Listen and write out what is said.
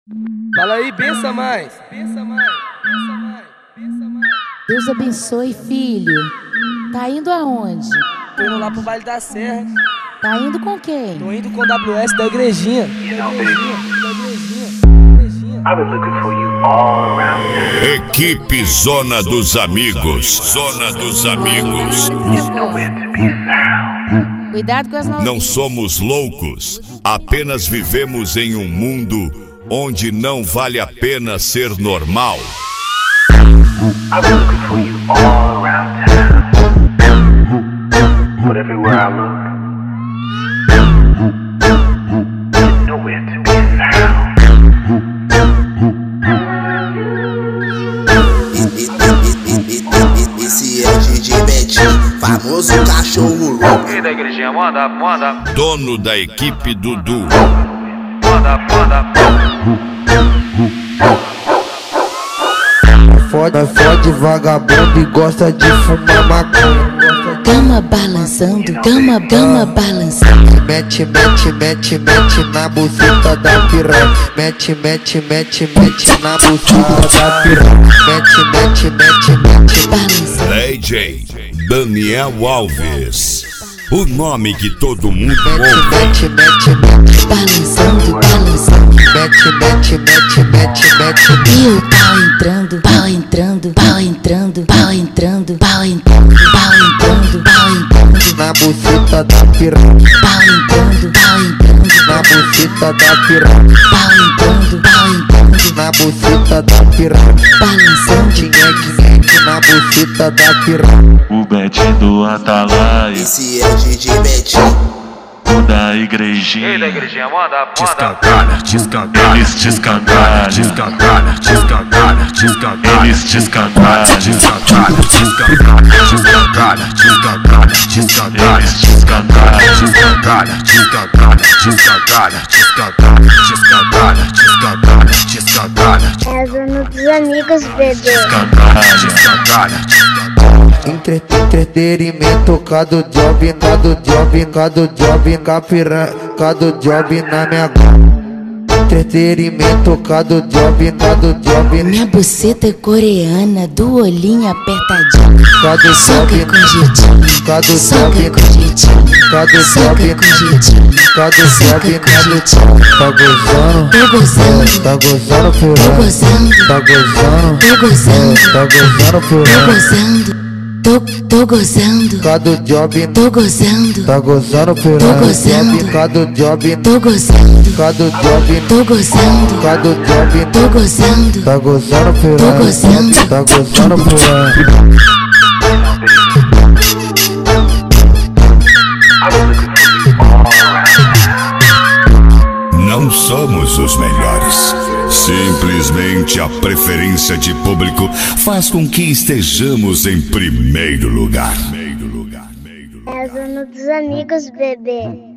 Fala aí, pensa mais. Pensa mais, pensa mais, pensa mais. Deus abençoe, filho. Tá indo aonde? Tô indo lá pro Baile da Serra. Tá indo com quem? Tô indo com o WS da igrejinha. Equipe Zona dos Amigos. Zona dos Amigos. Cuidado com as novinhas. Não somos loucos, apenas vivemos em um mundo onde não vale a pena ser normal. Esse é o DJ Betinho, famoso cachorro louco. E da igrejinha, manda. Dono da equipe Dudu. Manda. Fode vagabundo e gosta de fumar maconha. Gama balançando, gama balançando. Mete na buceta da piranha. Mete na buceta da piranha. Mete. Balançando. DJ Daniel Alves. O nome que todo mundo ouve. Mete. Balançando. Mete. E o pau entrando. Na buceta da piranha. Pau entrando. Na buceta da piranha. Pau entrando. Na buceta da piranha. Balançando. Tinha na buceta da piranha. O Betinho do Atalaia, Esse é o DJ Betinho. o da igrejinha. E da igrejinha, manda. Eles te escangalham, eles te escangalham, eles te escangalham, É a zona dos amigos, bebê. Entretenimento, cada job, cada job na minha gola. Entretenimento, cada job. Minha buceta é coreana, do olhinho apertadinho. Cada Soca job, com jeitinho, cada soca job, com jeitinho, cada soca job, com jeitinho, cada soca job, com jeitinho. tá gozando, Tô gozando, tá gozando, tô piranha, gozando, tá gozando, tô gozando, tá gozando, tô piranha. gozando, tô gozando, Cada job, tô gozando, tá gozando, Tô piranha. gozando. Cada job, tô gozando, cada job, tô gozando, cada job, tô gozando. tá gozando, piranha. gozando. Tá gozando, piranha. Não somos os melhores. Simplesmente a preferência de público faz com que estejamos em primeiro lugar. É a zona dos amigos, bebê.